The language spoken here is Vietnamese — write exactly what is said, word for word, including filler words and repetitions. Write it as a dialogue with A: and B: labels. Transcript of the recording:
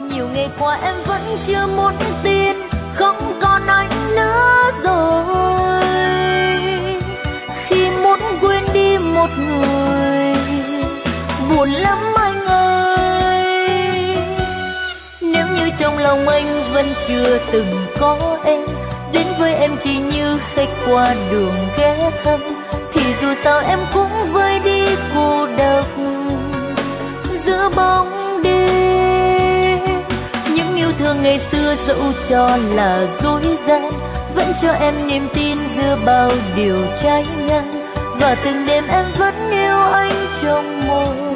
A: Nhiều ngày qua em vẫn chưa muốn tin, không còn anh nữa rồi. Khi muốn quên đi một người, buồn lắm anh ơi. Nếu như trong lòng anh vẫn chưa từng có em, đến với em chỉ như khách qua đường ghé thăm, thì dù sao em cũng vơi đi cô độc giữa bóng đêm. Những yêu thương ngày xưa dẫu cho là dối gian, vẫn cho em niềm tin giữa bao điều trái ngang. Và từng đêm em vẫn yêu anh trong mơ.